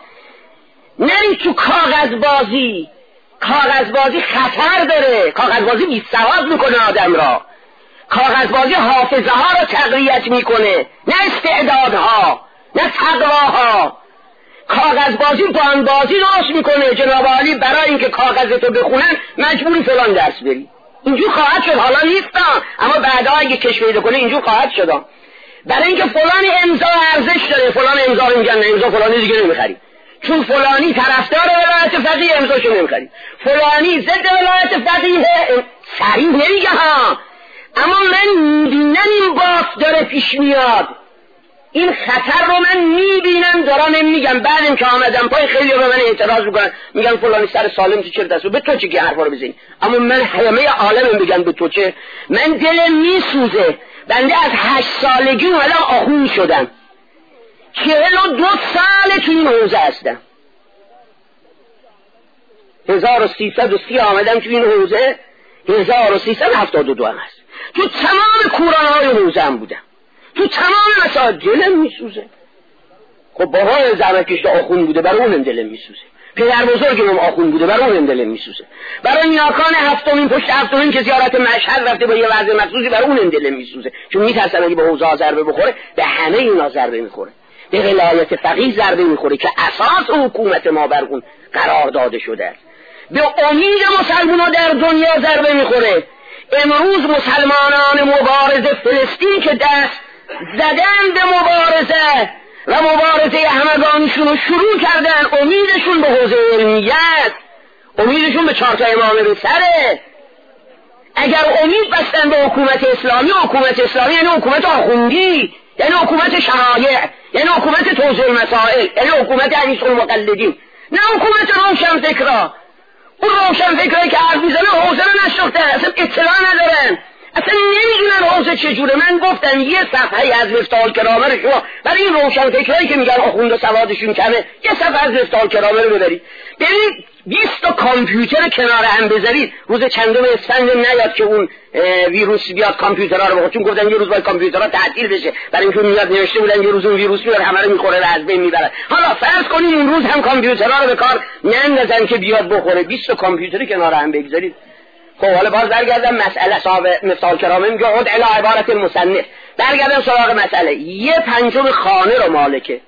نرید تو کاغذبازی. کاغذبازی خطر داره، کاغذبازی بی‌سواد میکنه آدم را، کاغذبازی حافظه ها رو تقویت میکنه، نه استعدادها، نه تقواها. کاغذبازی بازی درست میکنه. جناب عالی برای اینکه کاغذتو بخونن مجبوری فلان درس بری. اینجور خواهد شد، حالا نیستم، اما بعدا اگه کشف پیدا کنه اینجور خواهد شد. برای اینکه فلان امضا ارزش داره، فلان امضا رو میگن امضا فلانی دیگه نمیخری، چون فلانی طرفدار ولایت فقیه امضاشو نمیخری، فلانی ضد ولایت فقیه صریح نمیگه ها، اما من میبینم این باس داره پیش میاد، این خطر رو من میبینم، دارم نمیگم. بعدم که آمدم پای خیلی رو من اعتراض میکنن، میگن فلانی سر سالم تو چه دستو، به تو چه که حرفا رو بزنی؟ اما من همه عالمم بگن به تو چه، من دلم میسوزه. بنده از 8 سالگی الان آخون شدم، 42 سال تو این حوزه هستم، 1330 آمدم تو این حوزه، 1372 هم هست. تو تمام کورانهای حوزه هم بودم، تو تمام مسائل دلم میسوزه. خب بابای زرکشت آخون بوده، برای اونم دلم میسوزه. پدر بزرگم آخون بوده، برای اونم دلم میسوزه. برای نیاکان هفتمین پشت هفتمین که زیارت مشهد رفته با یه وضع مخصوصی، برای اونم دلم میسوزه، چون میترسم اگه به حوزه ضربه بخوره به همه اینا ضربه میخوره، به ولایت فقیه ضربه میخوره که اساس حکومت ما بر اون قرار داده شده است، به امید مسلمان‌ها در دنیا ضربه میخوره. امروز مسلمانان مبارز فلسطین که دست زدن به مبارزه و مبارزه همگانشون رو شروع کردن، امیدشون به حوزه علمیت، امیدشون به 4 تا امام رساله. اگر امید بستن به حکومت اسلامی یعنی حکومت آخوندی، یعنی حکومت شرایع، یعنی حکومت توزیع مسائل، یعنی حکومت انیس المقلدین، نه حکومت روشنفکرا. اون روشنفکرایی که حرف میزنه حوزه رو نشناختن، اصلا اطلاع ندارن، اصلا نمیدونن حوزه چجوره. من گفتم یه صفحه از مفتاح الکرامه رو شما برای این روشنفکرایی که میگن آخوند و سوادشون کمه، یه صفحه از مفتاح الکرامه رو ببرید، ببینید 20 تا کامپیوتر کنار هم بذارید، روز چندم اسفند نیاد که اون ویروس بیاد کامپیوترها رو بخوره، چون گفتن یه روز باید کامپیوترها تعطیل بشه، برای اینکه میاد نوشته بودن یه روز اون ویروس میاد همه رو میخوره و از بین میبره. حالا فرض کنیم اون روز هم کامپیوترها رو به کار نندازن که بیاد بخوره، 20 تا کامپیوتر کنار هم بگذارید. خب حالا باز برگردم مسئله صاحب مفتاح الکرامه میگه عد الی عبارت المصنف، برگردم سراغ مسئله. 1/5 خانه رو مالکه،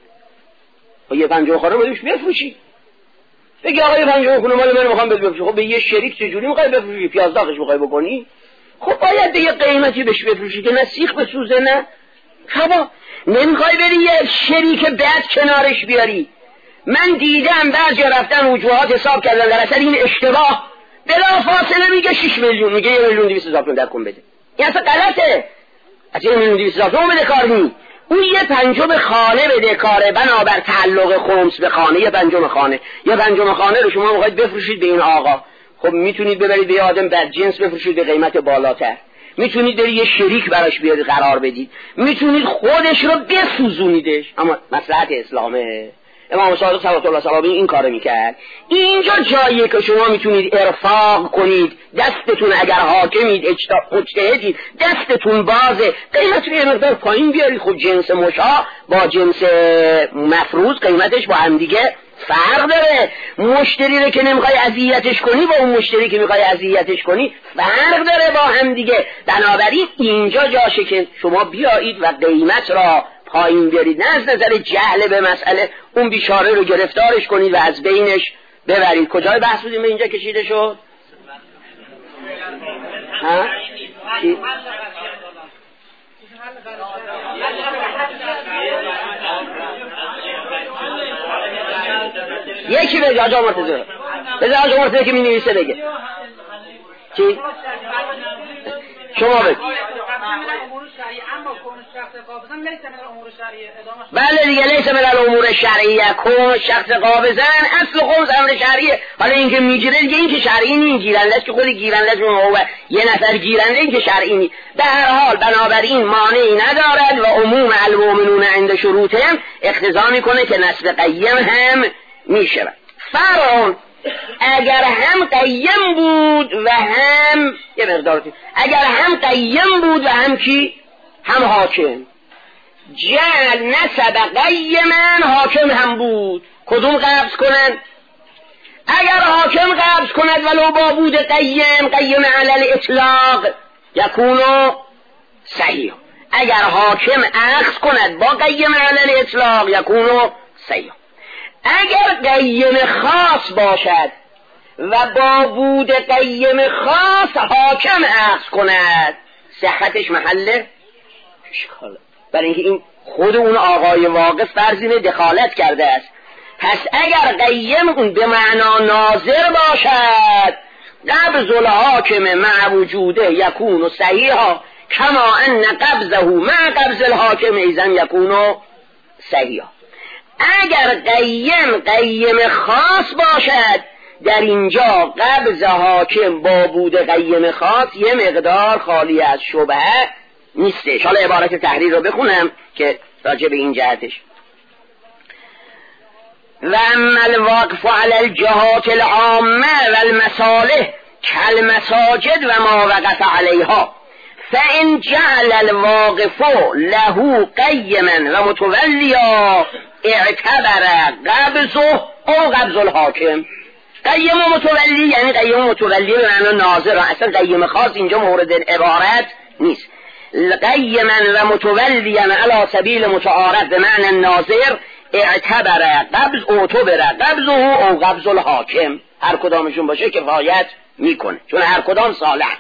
خب 1/5 خانه رو بفروشی، بگی آقا 1/5 خونه مال من میخوام بفروشی. خب به یه شریک چجوری میخوای بفروشی؟ پیاز داغش میخوای بکنی؟ خب باید به یه قیمتی بهش بفروشی که نه سیخ بسوزه نه کباب. نمیخوای بری یه شریک بد کنارش بیاری. من دیدم بعضی رفتن وجوهات حساب کردن در اثر این اشتباه، بلا فاصله میگه 6 میلیون، میگه 1,200,000 در کن بده. این اصلا غلطه، از 1,200,000 بده کار نی. اون 1/5 خانه بده کاره، بنابر تعلق خمس به خانه 1/5 خانه. 1/5 خانه رو شما میخواید بفروشید به این آقا، خب میتونید ببرید به آدم بدجنس بفروشید به قیمت بالاتر، میتونید بری یه شریک براش بیاد قرار بدید، میتونید خودش رو بسوزونیدش، اما مصلحت اسلامه. امام صادق صلوات الله علیه این کارو میکرد. اینجا جاییه که شما میتونید ارفاق کنید، دستتون اگر حاکمید مجتهدید دستتون بازه، قیمت رو یه مقدار پایین بیارید. خب جنس مشا با جنس مفروض قیمتش با هم دیگه فرق داره. مشتری رو که نمیخوای اذیتش کنی با اون مشتری که میخوای اذیتش کنی فرق داره با هم دیگه. بنابراین اینجا جاشه که شما بیایید و قیمت را پایین بیارید، نه از نظر جهل به مسئله اون بیچاره رو گرفتارش کنید و از بینش ببرید. کجای بحث بودیم اینجا کشیده شد؟ ها؟ چی؟ یکی به آجا مرتضی بذار آجا مرتضی که می نویسه بگه چی؟ شما بگید. بله دیگه لیس من الامور شرعیه. کون شخص قابضن اصل خمس امر شرعیه. حالا این که میگیره دیگه این که شرعی نی، گیرنده است که خود گیرنده است و یه نفر گیرنده این که شرعی نی. به هر حال بنابراین مانعی ندارد و عموم المؤمنون عند شروطهم اقتضا میکنه که نسب قیم هم میشه. فرعون اگر هم قیم بود و هم یه مقدار اگر هم قیم بود و هم کی؟ هم حاکم. جعل نسب قیمن حاکم هم بود، کدوم قبض کنن؟ اگر حاکم قبض کند ولو با بود قیم علی الاطلاق یکونو صحیح. اگر حاکم اخذ کند با قیم علی الاطلاق یکونو صحیح. اگر قیم خاص باشد و با بود قیم خاص حاکم اخذ کند صحتش محل اشکاله، برای اینکه این خود اون آقای واقف فرضینه دخالت کرده است. پس اگر قیم اون به معنا ناظر باشد قبض الحاکم مع وجوده یکون صحیحا کما ان قبضه مع قبض الحاکم ایزن یکون صحیحا. اگر قیم خاص باشد در اینجا قبض حاکم با بود قیم خاص یه مقدار خالی از شبهه نیستش. حالا عبارت تحریر رو بخونم که راجع به این جهتش. و اما الواقف علی الجهات العامه و المصالح کالمساجد و ما وقف علیها فان جعل الواقف له قیما و متولیا اعتبر قبضه او قبض الحاکم. قیم و متولی یعنی قیم و متولی به معنی ناظر، اصلا قیم خاص اینجا مورد عبارت نیست. قیما و متولیا علی سبیل متعارف به معنی ناظر اعتبر قبضه او قبض الحاکم. هر کدامشون باشه کفایت میکنه چون هر کدام صالح.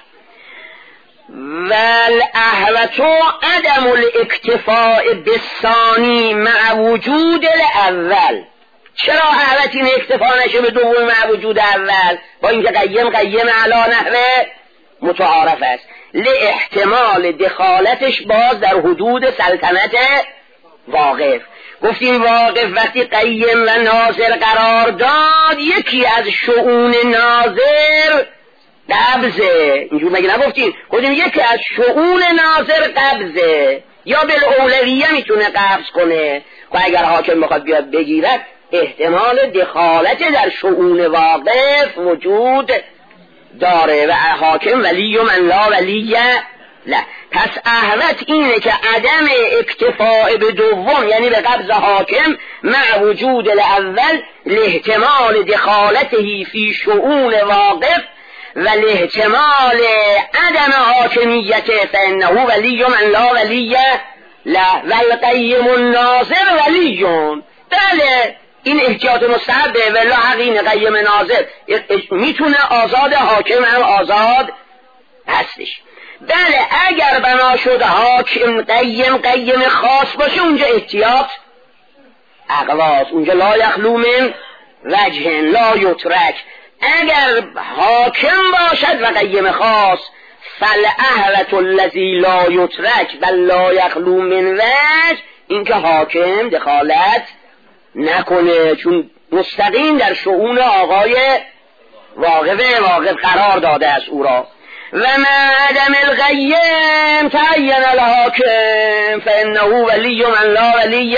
والاحوط عدم الاکتفاء بالثانی مع وجود الاول. چرا احوط این اکتفا نشه به دوم مع وجود اول با اینکه قیم علی نحو متعارف است؟ لاحتمال دخالتش باز در حدود سلطنت واقف. گفتیم واقف وقتی قیم و ناظر قرار داد یکی از شؤون ناظر قبضه، اینجور مگه نگفتیم؟ گفتیم یکی از شؤون ناظر قبضه یا بالاولویه میتونه قبض کنه و اگر حاکم بخواد بیاد بگیرد احتمال دخالت در شؤون واقف وجود داره و حاکم ولی من لا ولی لا. پس احوط اینه که عدم اکتفاء به دوم یعنی به قبض حاکم مع وجود الاول لاحتمال دخالته فی شؤون واقف و لاحتمال عدم حاکمیت فانه ولی من لا ولی لا والقیم الناظر ولیون. بله این احتیاط مستحبه ولی حقین قیم ناظر میتونه آزاد، حاکم هم آزاد هستش. بله اگر بنا شده حاکم قیم خاص باشه اونجا احتیاط اقواس، اونجا لا یخلو من وجه لا یترک. اگر حاکم باشد و قیم خاص فالاحوط الذی لا یترک بل لا یخلو من وجه، این که حاکم دخالت نکنه چون مستقیم در شؤون آقای واقف قرار داده است او را. و ما عدم القیم تعین الحاکم فانه ولی من لا ولی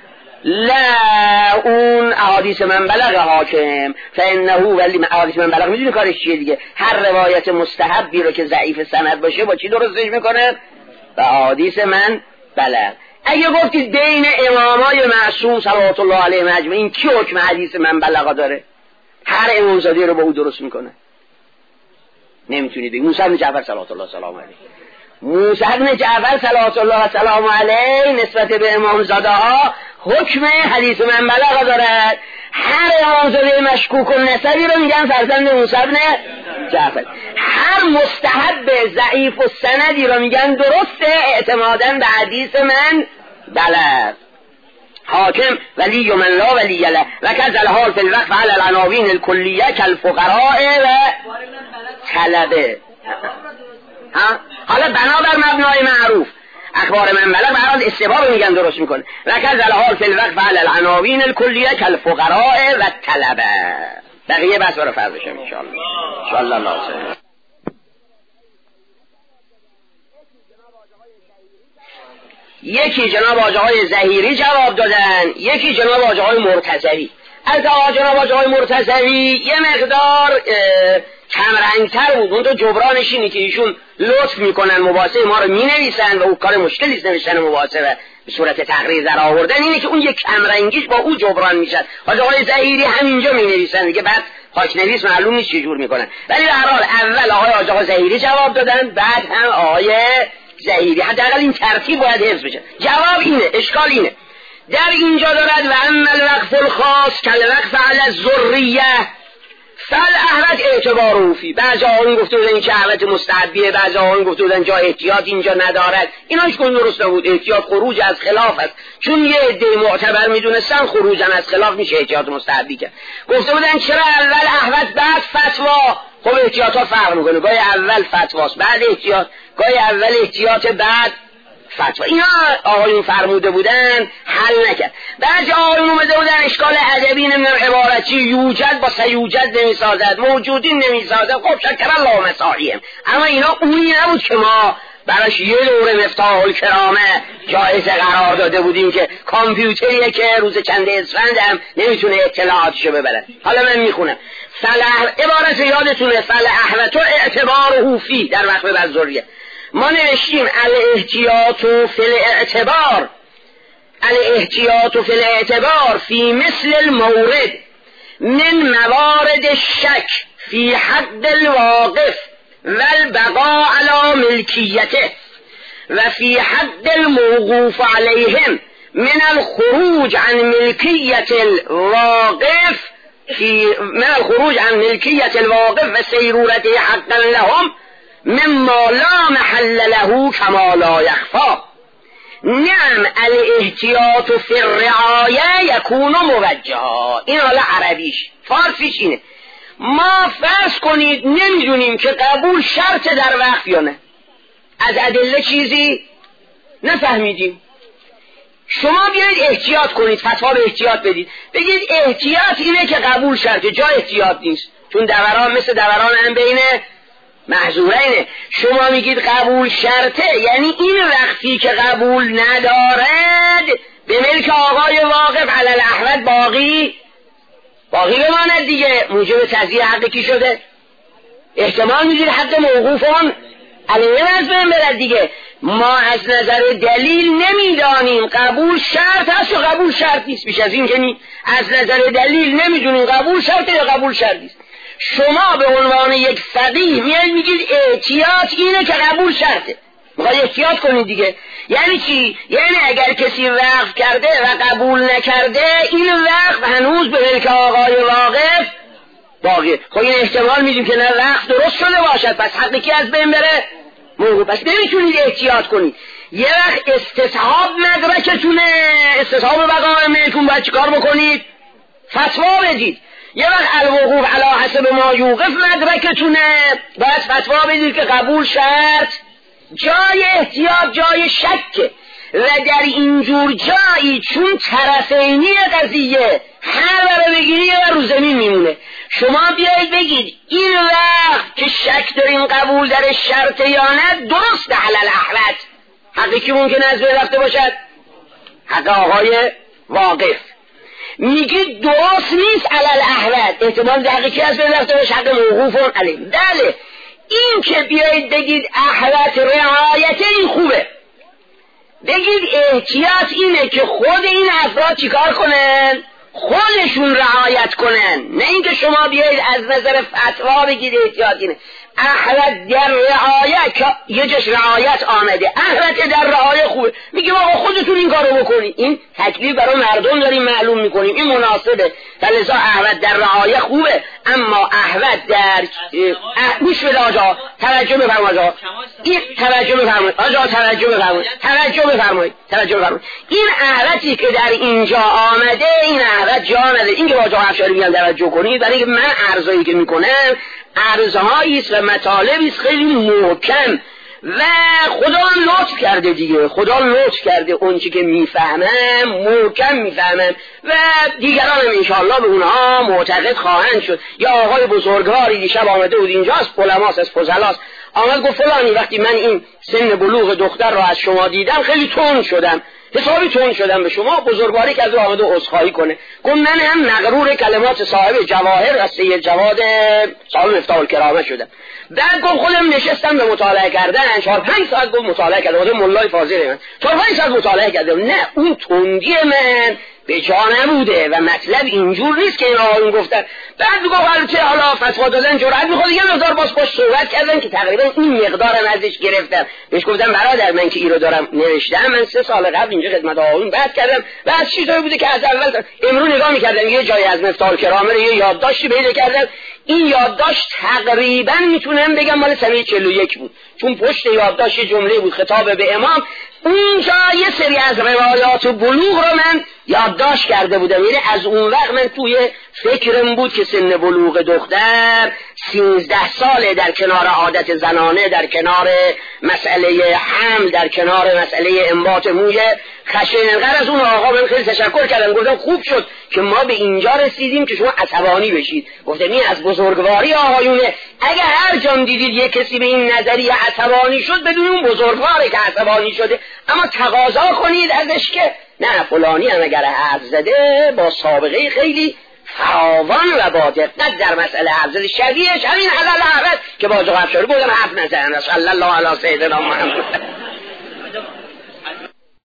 لا. اون احادیث من بلغ حاکم فانه ولی احادیث من بلغ میدونی کارش چیه دیگه؟ هر روایت مستحبی رو که ضعیف سند باشه با چی درستش میکنه؟ با احادیث من بلغ. اگه گفتید بین امامای معصوم صلوات الله علیهم اجمعین کی حکم حدیث من بلغا داره؟ هر امامزاده رو با او درست میکنه. نمیتونید بگید موسی بن جعفر صلوات الله سلام علیه، موسی بن جعفر صلوات الله سلام علیه نسبت به امامزاده ها حکم حدیث من بلغا دارد. هر امامزاده مشکوک و نسبی رو میگن فرزند موسی بن جعفر. هر مستحب ضعیف و سندی رو میگن درسته اعتمادا به حدیث من بلغ. حاکم ولی من لا ولی له و کذل حال فی الوقف علی العناوین الکلیه کالفقراء و طلبه. حالا بنابر مبنای معروف اخبار من بلغ برات استباب میگن درست میکنه. و کذل حال فی الوقف علی العناوین الکلیه کالفقراء و طلبه. بقیه بس برای فرض شم ان شاء الله. ان شاء الله الله. یکی جناب آقای ظهیری جواب دادن، یکی جناب آقای مرتضوی. از جناب آقای مرتضوی یه مقدار کمرنگتر بود. اون تو جبرانش اینه که ایشون لطف میکنن مباحثه ما رو مینویسن و اون کار مشکلی است نوشتن مباحثه به صورت تقریر در آوردن. اینه که اون یک کمرنگیش با او جبران میشد. آقای ظهیری همینجا مینویسن دیگه، بعد پاکنویس معلوم نیست چه جور میکنن. ولی به هر حال اول آقای ظهیری جواب دادن، بعد هم آقای ظهیری. حداقل این ترتیب باید حفظ بشه. جواب اینه، اشکال اینه در اینجا دارد و اما الوقف الخاص کالوقف علی الذریه فالاحوط اعتباره فی. بعضی آقایون گفته بودن این که احوط مستحبیه، بعضی آقایون گفته بودن جا احتیاط اینجا ندارد. اینا هیچ کدوم درست نبود. احتیاط خروج از خلاف است، چون یه عده معتبر میدونستن خروج از خلاف میشه احتیاط مستحبی کرد. گفته بودن چرا اول احوط بعد فتوا؟ خب احتیاطات فرق میکنه، گاهی اول فتواست بعد احتیاط، گاهی اول احتیاط بعد فتوا. اینا آقایون فرموده بودن حل نکرد. بعضی آقایون اومده بودن اشکال ادبی نمیدونم عبارتی یوجد با سیوجد نمیسازد، موجودین نمیسازد. خب شکر الله مساعیم، اما اینا اونی نبود که ما براش یه دوره مفتاح الکرامه جایزه قرار داده بودیم که کامپیوتریه که روز چند اسفند هم نمیتونه اطلاعاتشو ببره. حالا من میخونم عبارت یادتونه فالاحوط اعتباره فی در وقت بالذریه. ما نوشتیم الاحتیاط فی الاعتبار، الاحتیاط فی الاعتبار فی مثل المورد من موارد الشک فی حد الواقف والبقاء على ملکیته و فی حد الموقوف علیهم من الخروج عن ملکیت الواقف من الخروج عن ملکیت الواقف و سیرورته حقا لهم مما لا محل له كما لا يخفى. نعم الاحتیاط فی الرعایه یکون موجها. این حالا عربیش، فارسیش اینه. ما فرض کنید نمیدونیم که قبول شرط در وقف یا نه، از ادله چیزی نفهمیدیم. شما بیایید احتیاط کنید، فتوا به احتیاط بدید، بگید احتیاط اینه که قبول شرطه، جا احتیاط نیست، چون دوران مثل دوران هم بین محظورینه. شما میگید قبول شرطه، یعنی این وقتی که قبول ندارد به ملک آقای واقف علی الاحوط باقی بماند دیگه. موجب تضییع حق کی شده؟ احتمال میدید حق موقوفان علیه از بین برد دیگه. ما از نظر دلیل نمیدانیم قبول شرط هست و قبول شرط نیست. بیش از این که از نظر دلیل نمیدونیم قبول شرط یا قبول شرط نیست. شما به عنوان یک فقیه میگید احتیاط اینه که قبول شرطه، میخواد احتیاط کنید دیگه. یعنی چی؟ یعنی اگر کسی وقف کرده و قبول نکرده این وقف هنوز به ملک آقای واقف باقیه. خب این احتمال میدیم که نه وقف درست شده باشد، پس حقی که از بین بره موقوف. پس نمیتونید احتیاط کنید. یه وقت استصحاب مدرکتونه، استصحاب بقای ملکون باید چیکار بکنید؟ فتوا بدید. یه وقت الوقوف علی حسب ما یوقف مدرکتونه، باید فتوا بدید که قبول شرط جای احتیاط جای شکه. و در اینجور جایی چون طرفینی قضیه هر بره بگیری و رو زمین میمونه. شما بیایید بگید این وقت که شک داریم قبول در شرط یا نه درست علی الاحوط، حقی که ممکنه از بین رفته باشد حق آقای واقف. میگید درست نیست علی الاحوط، احتمال ده حقی که از بین رفته باشه حق موقوفون علیه. بله این که بیایید بگید احوط رعایت این خوبه، بگید احتیاط اینه که خود این افراد چیکار کنن؟ خودشون رعایت کنن، نه اینکه شما بیایید از نظر فتوا بگید احتیاط اینه. احوت در رعایت که یه جش رعایت آمده، احوت در رعایت خوبه، میگیم آقا خودتون این کارو بکنید، این تکلیف برای مردم داریم معلوم میکنیم، این مناسبه، فلذا احوت در رعایت خوبه. اما احوت در گوش بده آجا، توجه بفرمایید آجا، این توجه بفرمایید آجا، توجه بفرمایید. این احوتی که در اینجا آمده، این احوت جا آمده. این که آجا افشاری میگن توجه کنید، برای اینکه من عرضایی که میکنم عرضهایی است و مطالبی است خیلی محکم و خدا هم لطف کرده دیگه، خدا لطف کرده اون چی که میفهمم محکم میفهمم و دیگران هم انشاءالله به اونها معتقد خواهند شد. یا آقای بزرگواری دیشب آمده بود اینجاست، علماست، از فضلاست، آمد گفت فلانی وقتی من این سن بلوغ دختر رو از شما دیدم خیلی تند شدم، حسابی تند شدم به شما. بزرگواری که از او آمده عذرخواهی کنه. گفت من هم مغرور کلمات صاحب جواهر از سید جواد صاحب مفتاح الکرامه شدم. بعد گفت خودم نشستم به مطالعه کردن 4-5 ساعت گفت مطالعه کردم، خودم مولای فاضل من 4-5 ساعت مطالعه کردم. نه اون تندی من به جا نبوده و مطلب اینجور نیست که این آقایون گفتن. بعد گفت البته حالا فتوا دادن جرأت میخواد یه مقدار باش صحبت کردن که تقریبا این مقدارم ازش گرفتم. بهش گفتم برادر من که اینو دارم نوشتم، من 3 سال قبل اینجا خدمت آقایون بحث کردم و از چیزایی بوده که از اول امروز نگاه میکردم یه جایی از مفتاح الکرامه رو یه یادداشتی پیدا کردم. این یادداشت تقریبا میتونم بگم مال سنه 41 بود، چون پشت یادداشت جمله بود خطاب به امام. اونجا یه سری از روایات بلوغ رو من یادداشت کرده بودم، یعنی از اون وقت من توی فکرم بود که سن بلوغ دختر 13 ساله، در کنار عادت زنانه، در کنار مسئله حمل، در کنار مسئله انبات موی خشن. انقدر از اون آقا من خیلی تشکر کردم، گفتم خوب شد که ما به اینجا رسیدیم که شما عصبانی بشید. گفتم این از بزرگواری آقایونه، اگه هر جام دیدید یک کسی به این نظریه عصبانی شد بدون اون بزرگواره که عصبانی شده، اما تقاضا کنید ازش که نه فلانی هم اگر حرف زده با سابقه خیلی فراوان و با دقت در مسئله حرف زده شبیهش همین حلال احمد که با آقا افشاری گفتم حرف نزدن. صلی الله علی سیدنا محمد.